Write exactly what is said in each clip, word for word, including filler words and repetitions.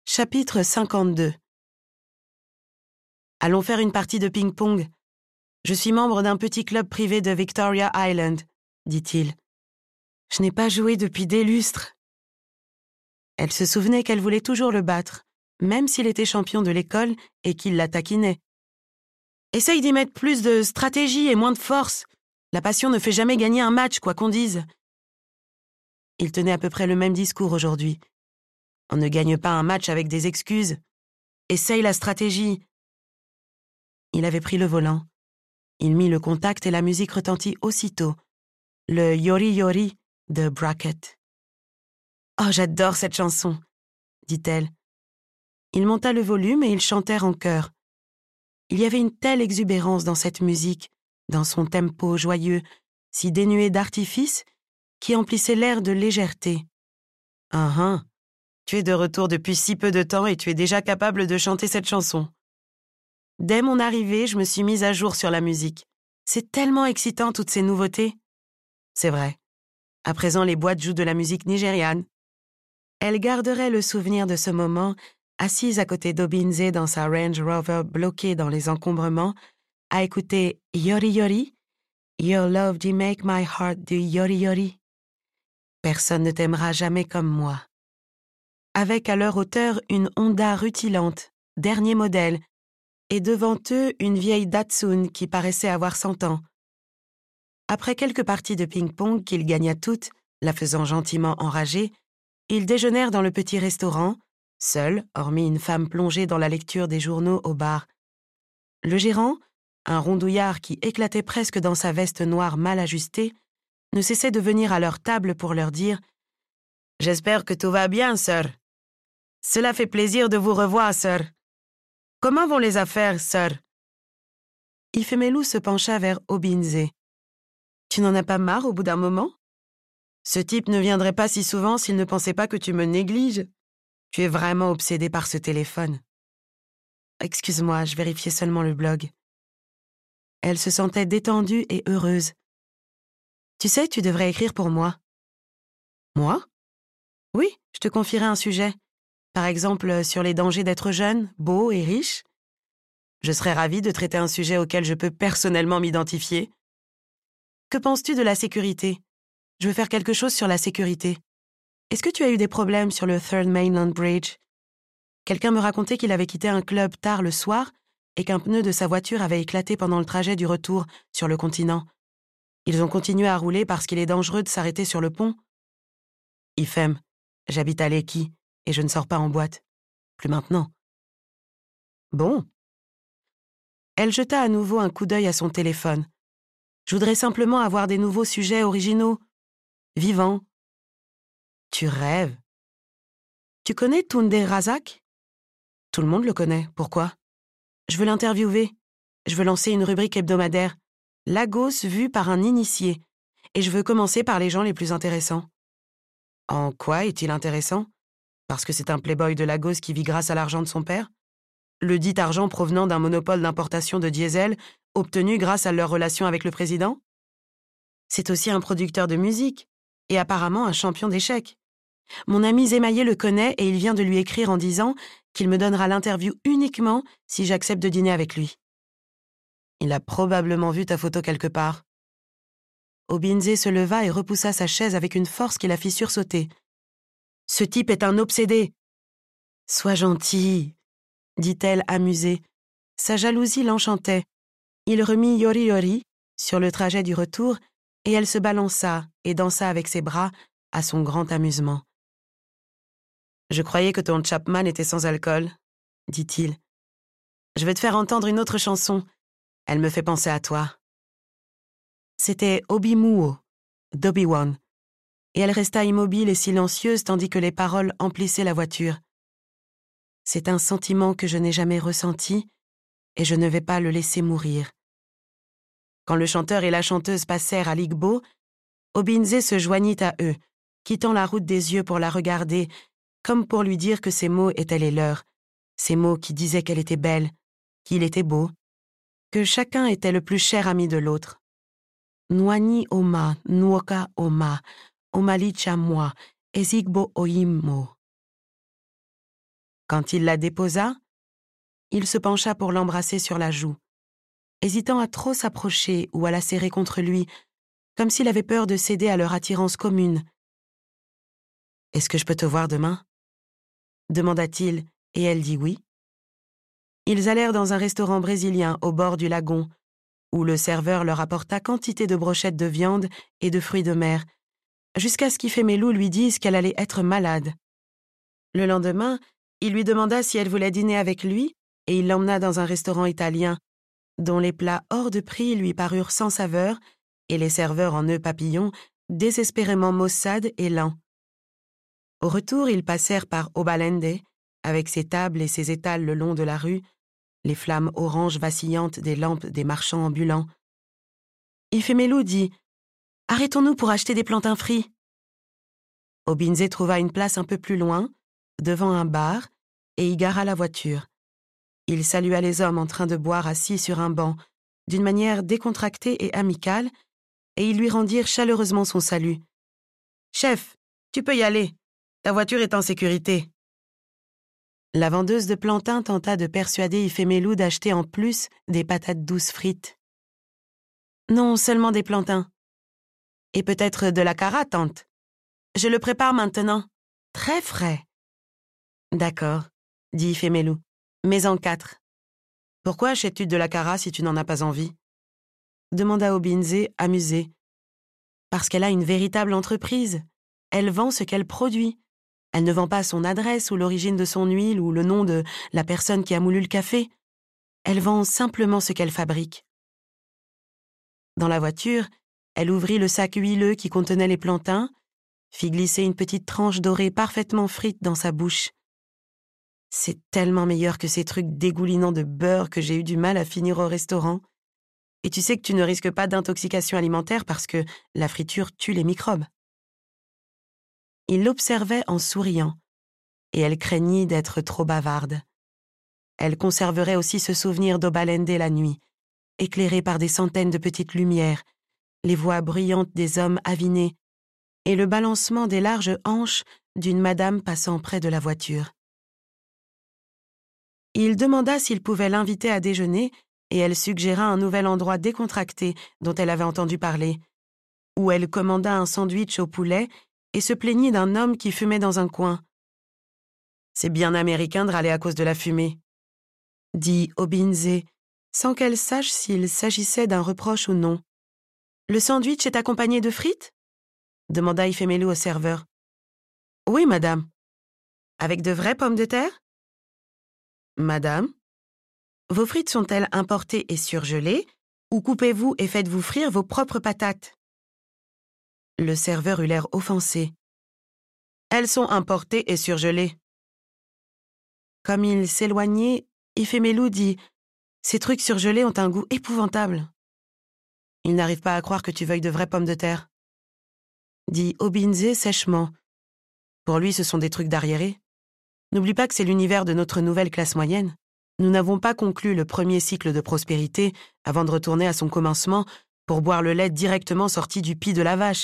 Chapitre cinquante-deux. Allons faire une partie de ping-pong. Je suis membre d'un petit club privé de Victoria Island, dit-il. Je n'ai pas joué depuis des lustres. Elle se souvenait qu'elle voulait toujours le battre, même s'il était champion de l'école et qu'il la taquinait. Essaye d'y mettre plus de stratégie et moins de force. La passion ne fait jamais gagner un match, quoi qu'on dise. Il tenait à peu près le même discours aujourd'hui. On ne gagne pas un match avec des excuses. Essaye la stratégie. Il avait pris le volant. Il mit le contact et la musique retentit aussitôt. Le Yori Yori de Brackett. « Oh, j'adore cette chanson !» dit-elle. Il monta le volume et ils chantèrent en chœur. Il y avait une telle exubérance dans cette musique, dans son tempo joyeux, si dénué d'artifice, qui emplissait l'air de légèreté. « Ah ah, tu es de retour depuis si peu de temps et tu es déjà capable de chanter cette chanson. » Dès mon arrivée, je me suis mise à jour sur la musique. C'est tellement excitant, toutes ces nouveautés. C'est vrai. À présent, les boîtes jouent de la musique nigériane. Elle garderait le souvenir de ce moment, assise à côté d'Obinze dans sa Range Rover bloquée dans les encombrements, à écouter Yori Yori, Your love do make my heart do Yori Yori. Personne ne t'aimera jamais comme moi. Avec à leur hauteur une Honda rutilante, dernier modèle, et devant eux une vieille Datsun qui paraissait avoir cent ans. Après quelques parties de ping-pong qu'il gagna toutes, la faisant gentiment enrager, ils déjeunèrent dans le petit restaurant, seuls, hormis une femme plongée dans la lecture des journaux au bar. Le gérant, un rondouillard qui éclatait presque dans sa veste noire mal ajustée, ne cessait de venir à leur table pour leur dire « J'espère que tout va bien, sœur. Cela fait plaisir de vous revoir, sœur. Comment vont les affaires, sœur ?» Ifemelu se pencha vers Obinze. « Tu n'en as pas marre au bout d'un moment ? Ce type ne viendrait pas si souvent s'il ne pensait pas que tu me négliges. Tu es vraiment obsédé par ce téléphone. » « Excuse-moi, je vérifiais seulement le blog. » Elle se sentait détendue et heureuse. « Tu sais, tu devrais écrire pour moi. »« Moi ? » ?»« Oui, je te confierai un sujet. Par exemple, sur les dangers d'être jeune, beau et riche. Je serais ravie de traiter un sujet auquel je peux personnellement m'identifier. Que penses-tu de la sécurité ? Je veux faire quelque chose sur la sécurité. Est-ce que tu as eu des problèmes sur le Third Mainland Bridge ? Quelqu'un me racontait qu'il avait quitté un club tard le soir et qu'un pneu de sa voiture avait éclaté pendant le trajet du retour sur le continent. Ils ont continué à rouler parce qu'il est dangereux de s'arrêter sur le pont. Ifem, j'habite à Lekki et je ne sors pas en boîte. Plus maintenant. Bon. Elle jeta à nouveau un coup d'œil à son téléphone. Je voudrais simplement avoir des nouveaux sujets originaux, vivants. Tu rêves. Tu connais Tunde Razak ? Tout le monde le connaît. Pourquoi ? Je veux l'interviewer. Je veux lancer une rubrique hebdomadaire. Lagos vue par un initié. Et je veux commencer par les gens les plus intéressants. En quoi est-il intéressant ? Parce que c'est un playboy de Lagos qui vit grâce à l'argent de son père ? Le dit argent provenant d'un monopole d'importation de diesel obtenu grâce à leur relation avec le président ? C'est aussi un producteur de musique et apparemment un champion d'échecs. Mon ami Zemaye le connaît et il vient de lui écrire en disant qu'il me donnera l'interview uniquement si j'accepte de dîner avec lui. Il a probablement vu ta photo quelque part. Obinze se leva et repoussa sa chaise avec une force qui la fit sursauter. « Ce type est un obsédé !»« Sois gentil !» dit-elle amusée. Sa jalousie l'enchantait. Il remit Yori Yori sur le trajet du retour et elle se balança et dansa avec ses bras à son grand amusement. « Je croyais que ton Chapman était sans alcool, » dit-il. « Je vais te faire entendre une autre chanson. Elle me fait penser à toi. » C'était Obimuo, d'Obi-Wan, et elle resta immobile et silencieuse tandis que les paroles emplissaient la voiture. C'est un sentiment que je n'ai jamais ressenti et je ne vais pas le laisser mourir. Quand le chanteur et la chanteuse passèrent à l'Igbo, Obinze se joignit à eux, quittant la route des yeux pour la regarder, comme pour lui dire que ces mots étaient les leurs, ces mots qui disaient qu'elle était belle, qu'il était beau, que chacun était le plus cher ami de l'autre. Nwani Oma, Nuoka Oma, Omalicha moi, Ezigbo Oimo. Quand il la déposa, il se pencha pour l'embrasser sur la joue, hésitant à trop s'approcher ou à la serrer contre lui, comme s'il avait peur de céder à leur attirance commune. « Est-ce que je peux te voir demain ?» demanda-t-il, et elle dit oui. Ils allèrent dans un restaurant brésilien au bord du lagon, où le serveur leur apporta quantité de brochettes de viande et de fruits de mer, jusqu'à ce qu'Ifemelu lui dise qu'elle allait être malade. Le lendemain, il lui demanda si elle voulait dîner avec lui, et il l'emmena dans un restaurant italien, dont les plats hors de prix lui parurent sans saveur, et les serveurs en nœuds papillons désespérément maussades et lents. Au retour, ils passèrent par Obalende, avec ses tables et ses étals le long de la rue, les flammes oranges vacillantes des lampes des marchands ambulants. Ifemelu dit « Arrêtons-nous pour acheter des plantains frits ». Obinze trouva une place un peu plus loin, devant un bar, et y gara la voiture. Il salua les hommes en train de boire assis sur un banc, d'une manière décontractée et amicale, et ils lui rendirent chaleureusement son salut. « Chef, tu peux y aller. Ta voiture est en sécurité. » La vendeuse de plantains tenta de persuader Ifemelu d'acheter en plus des patates douces frites. « Non, seulement des plantains. Et peut-être de la cara, tante. Je le prépare maintenant. Très frais. »« D'accord, » dit Ifemelu, « mais en quatre. »« Pourquoi achètes-tu de la cara si tu n'en as pas envie ?» demanda Obinze, amusé. « Parce qu'elle a une véritable entreprise. Elle vend ce qu'elle produit. Elle ne vend pas son adresse ou l'origine de son huile ou le nom de la personne qui a moulu le café. Elle vend simplement ce qu'elle fabrique. » Dans la voiture, elle ouvrit le sac huileux qui contenait les plantains, fit glisser une petite tranche dorée parfaitement frite dans sa bouche. « C'est tellement meilleur que ces trucs dégoulinants de beurre que j'ai eu du mal à finir au restaurant. Et tu sais que tu ne risques pas d'intoxication alimentaire parce que la friture tue les microbes. » Il l'observait en souriant, et elle craignit d'être trop bavarde. Elle conserverait aussi ce souvenir d'Obalende la nuit, éclairé par des centaines de petites lumières, les voix bruyantes des hommes avinés, et le balancement des larges hanches d'une madame passant près de la voiture. Il demanda s'il pouvait l'inviter à déjeuner, et elle suggéra un nouvel endroit décontracté dont elle avait entendu parler, où elle commanda un sandwich au poulet et se plaignit d'un homme qui fumait dans un coin. « C'est bien américain de râler à cause de la fumée, » dit Obinze, sans qu'elle sache s'il s'agissait d'un reproche ou non. « Le sandwich est accompagné de frites ?» demanda Ifemelu au serveur. « Oui, madame. »« Avec de vraies pommes de terre ?»« Madame, vos frites sont-elles importées et surgelées, ou coupez-vous et faites-vous frire vos propres patates ?» Le serveur eut l'air offensé. « Elles sont importées et surgelées. » Comme il s'éloignait, Ifemelu dit « Ces trucs surgelés ont un goût épouvantable. »« Il n'arrive pas à croire que tu veuilles de vraies pommes de terre. » dit Obinze sèchement. « Pour lui, ce sont des trucs d'arriérés. N'oublie pas que c'est l'univers de notre nouvelle classe moyenne. Nous n'avons pas conclu le premier cycle de prospérité avant de retourner à son commencement pour boire le lait directement sorti du pis de la vache. »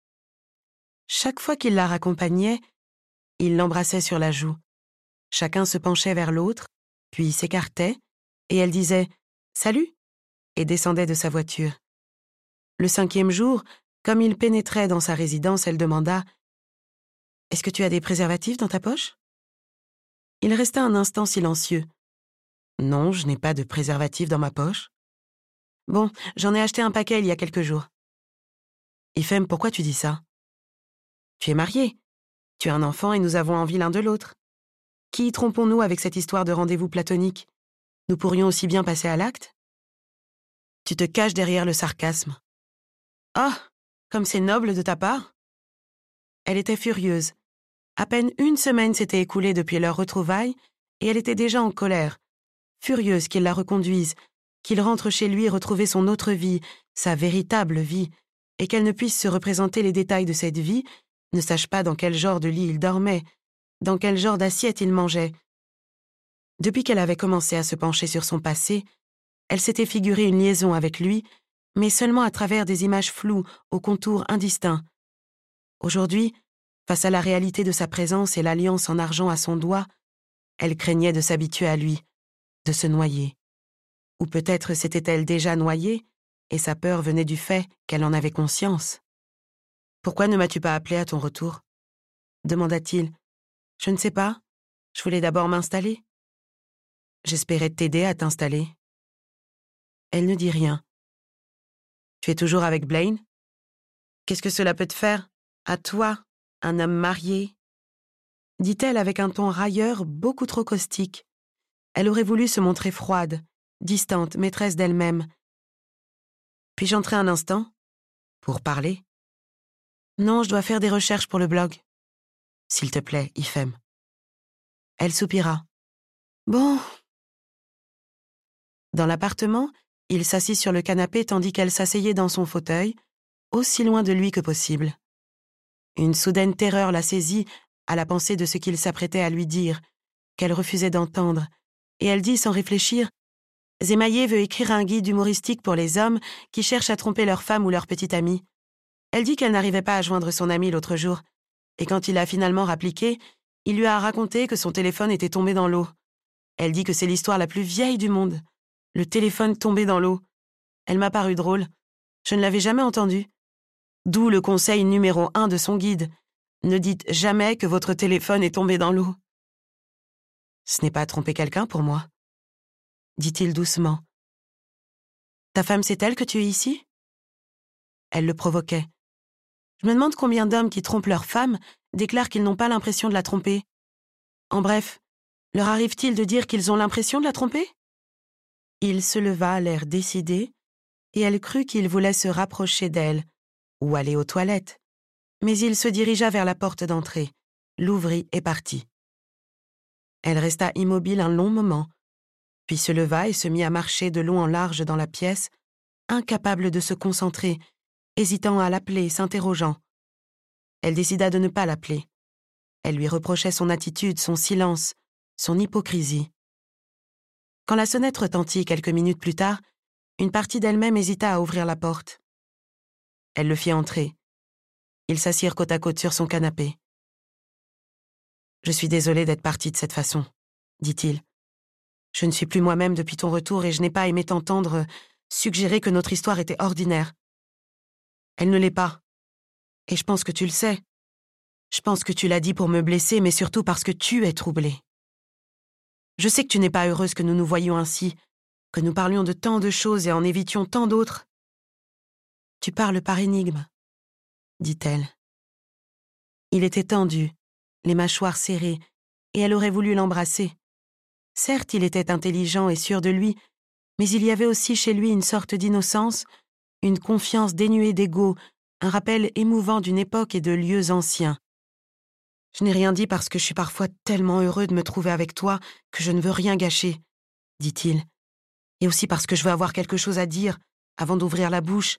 Chaque fois qu'il la raccompagnait, il l'embrassait sur la joue. Chacun se penchait vers l'autre, puis s'écartait, et elle disait « Salut !» et descendait de sa voiture. Le cinquième jour, comme il pénétrait dans sa résidence, elle demanda « Est-ce que tu as des préservatifs dans ta poche ?» Il resta un instant silencieux. « Non, je n'ai pas de préservatifs dans ma poche. »« Bon, j'en ai acheté un paquet il y a quelques jours. »« Ifem, pourquoi tu dis ça ? » ?»« Tu es marié. Tu as un enfant et nous avons envie l'un de l'autre. Qui trompons-nous avec cette histoire de rendez-vous platonique ? Nous pourrions aussi bien passer à l'acte. » Tu te caches derrière le sarcasme. « Ah, comme c'est noble de ta part !» Elle était furieuse. À peine une semaine s'était écoulée depuis leur retrouvaille et elle était déjà en colère, furieuse qu'il la reconduise, qu'il rentre chez lui retrouver son autre vie, sa véritable vie, et qu'elle ne puisse se représenter les détails de cette vie, ne sache pas dans quel genre de lit il dormait, dans quel genre d'assiette il mangeait. Depuis qu'elle avait commencé à se pencher sur son passé, elle s'était figuré une liaison avec lui, mais seulement à travers des images floues, aux contours indistincts. Aujourd'hui, face à la réalité de sa présence et l'alliance en argent à son doigt, Elle craignait de s'habituer à lui, de se noyer. Ou peut-être s'était-elle déjà noyée, et sa peur venait du fait qu'elle en avait conscience. « Pourquoi ne m'as-tu pas appelé à ton retour ?» demanda-t-il. « Je ne sais pas. Je voulais d'abord m'installer. » « J'espérais t'aider à t'installer. » Elle ne dit rien. « Tu es toujours avec Blaine ? Qu'est-ce que cela peut te faire, à toi, un homme marié ?» dit-elle avec un ton railleur beaucoup trop caustique. Elle aurait voulu se montrer froide, distante, maîtresse d'elle-même. « Puis-je entrer un instant ? Pour parler ? » « Non, je dois faire des recherches pour le blog. »« S'il te plaît, Ifem. » Elle soupira. « Bon. » Dans l'appartement, il s'assit sur le canapé tandis qu'elle s'asseyait dans son fauteuil, aussi loin de lui que possible. Une soudaine terreur la saisit à la pensée de ce qu'il s'apprêtait à lui dire, qu'elle refusait d'entendre, et elle dit sans réfléchir « Zémaïe veut écrire un guide humoristique pour les hommes qui cherchent à tromper leur femme ou leur petite amie. Elle dit qu'elle n'arrivait pas à joindre son ami l'autre jour, et quand il a finalement rappliqué, il lui a raconté que son téléphone était tombé dans l'eau. Elle dit que c'est l'histoire la plus vieille du monde. Le téléphone tombé dans l'eau. Elle m'a paru drôle. Je ne l'avais jamais entendu. D'où le conseil numéro un de son guide. Ne dites jamais que votre téléphone est tombé dans l'eau. Ce n'est pas tromper quelqu'un pour moi, dit-il doucement. Ta femme sait-elle que tu es ici ? Elle le provoquait. Je me demande combien d'hommes qui trompent leur femme déclarent qu'ils n'ont pas l'impression de la tromper. En bref, leur arrive-t-il de dire qu'ils ont l'impression de la tromper ? Il se leva, l'air décidé, et elle crut qu'il voulait se rapprocher d'elle, ou aller aux toilettes. Mais il se dirigea vers la porte d'entrée, l'ouvrit et partit. Elle resta immobile un long moment, puis se leva et se mit à marcher de long en large dans la pièce, incapable de se concentrer, hésitant à l'appeler, s'interrogeant. Elle décida de ne pas l'appeler. Elle lui reprochait son attitude, son silence, son hypocrisie. Quand la sonnette retentit quelques minutes plus tard, une partie d'elle-même hésita à ouvrir la porte. Elle le fit entrer. Ils s'assirent côte à côte sur son canapé. « Je suis désolé d'être partie de cette façon, » dit-il. « Je ne suis plus moi-même depuis ton retour et je n'ai pas aimé t'entendre suggérer que notre histoire était ordinaire. Elle ne l'est pas. Et je pense que tu le sais. Je pense que tu l'as dit pour me blesser, mais surtout parce que tu es troublée. Je sais que tu n'es pas heureuse que nous nous voyions ainsi, que nous parlions de tant de choses et en évitions tant d'autres. Tu parles par énigme, dit-elle. Il était tendu, les mâchoires serrées, et elle aurait voulu l'embrasser. Certes, il était intelligent et sûr de lui, mais il y avait aussi chez lui une sorte d'innocence, une confiance dénuée d'ego, un rappel émouvant d'une époque et de lieux anciens. « Je n'ai rien dit parce que je suis parfois tellement heureux de me trouver avec toi que je ne veux rien gâcher, » dit-il. « Et aussi parce que je veux avoir quelque chose à dire avant d'ouvrir la bouche.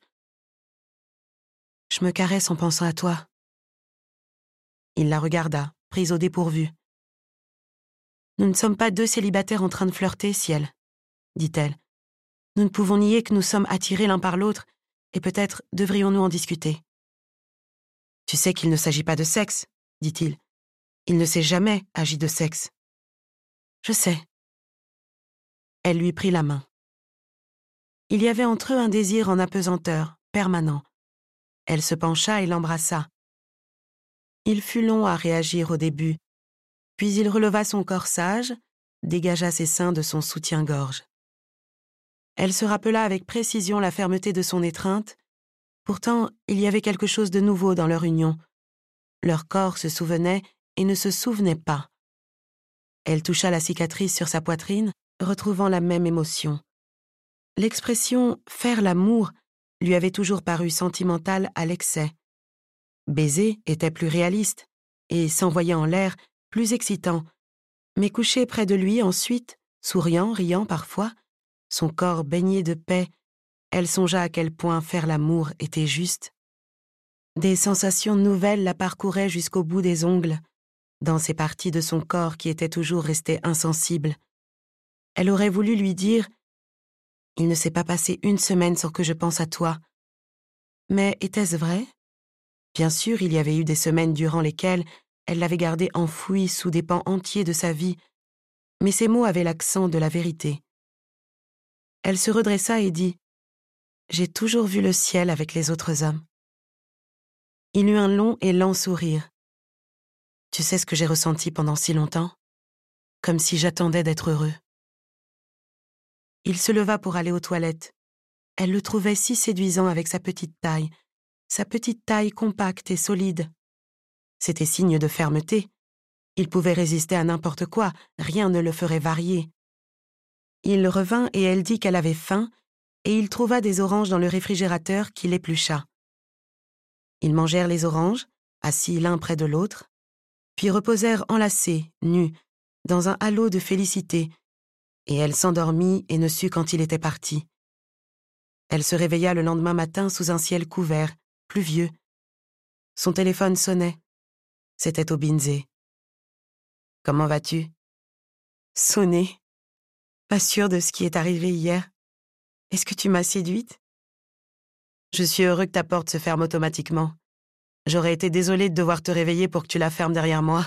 Je me caresse en pensant à toi. » Il la regarda, prise au dépourvu. « Nous ne sommes pas deux célibataires en train de flirter, ciel, » dit-elle. « Nous ne pouvons nier que nous sommes attirés l'un par l'autre, et peut-être devrions-nous en discuter. »« Tu sais qu'il ne s'agit pas de sexe, » dit-il. « Il ne s'est jamais agi de sexe. »« Je sais. » Elle lui prit la main. Il y avait entre eux un désir en apesanteur, permanent. Elle se pencha et l'embrassa. Il fut long à réagir au début, puis il releva son corsage, dégagea ses seins de son soutien-gorge. Elle se rappela avec précision la fermeté de son étreinte. Pourtant, il y avait quelque chose de nouveau dans leur union. Leur corps se souvenait et ne se souvenait pas. Elle toucha la cicatrice sur sa poitrine, retrouvant la même émotion. L'expression « faire l'amour » lui avait toujours paru sentimentale à l'excès. Baiser était plus réaliste et, s'envoyer en l'air, plus excitant. Mais couchée près de lui ensuite, souriant, riant parfois, son corps baigné de paix, elle songea à quel point faire l'amour était juste. Des sensations nouvelles la parcouraient jusqu'au bout des ongles, dans ces parties de son corps qui étaient toujours restées insensibles. Elle aurait voulu lui dire « Il ne s'est pas passé une semaine sans que je pense à toi. » Mais était-ce vrai ? Bien sûr, il y avait eu des semaines durant lesquelles elle l'avait gardé enfoui sous des pans entiers de sa vie, Mais ses mots avaient l'accent de la vérité. Elle se redressa et dit « J'ai toujours vu le ciel avec les autres hommes. » Il eut un long et lent sourire. « Tu sais ce que j'ai ressenti pendant si longtemps? Comme si j'attendais d'être heureux. » Il se leva pour aller aux toilettes. Elle le trouvait si séduisant avec sa petite taille, sa petite taille compacte et solide. C'était signe de fermeté. Il pouvait résister à n'importe quoi, rien ne le ferait varier. Il revint et elle dit qu'elle avait faim, et il trouva des oranges dans le réfrigérateur qu'il éplucha. Ils mangèrent les oranges, assis l'un près de l'autre, puis reposèrent enlacés, nus, dans un halo de félicité, et elle s'endormit et ne sut quand il était parti. Elle se réveilla le lendemain matin sous un ciel couvert, pluvieux. Son téléphone sonnait. C'était Obinze. « Comment vas-tu » ? Sonné. Pas sûre de ce qui est arrivé hier. Est-ce que tu m'as séduite ? Je suis heureux que ta porte se ferme automatiquement. J'aurais été désolée de devoir te réveiller pour que tu la fermes derrière moi.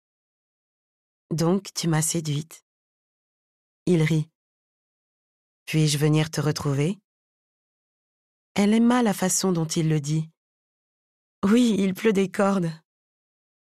Donc, tu m'as séduite. Il rit. Puis-je venir te retrouver ? Elle aima la façon dont il le dit. Oui, il pleut des cordes. Vraiment ?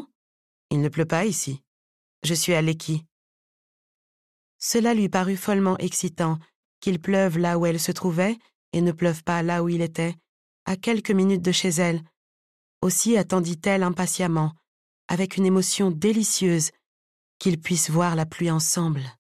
Il ne pleut pas ici. Je suis à Lekki. Cela lui parut follement excitant, qu'il pleuve là où elle se trouvait et ne pleuve pas là où il était, à quelques minutes de chez elle. Aussi attendit-elle impatiemment, avec une émotion délicieuse, qu'ils puissent voir la pluie ensemble.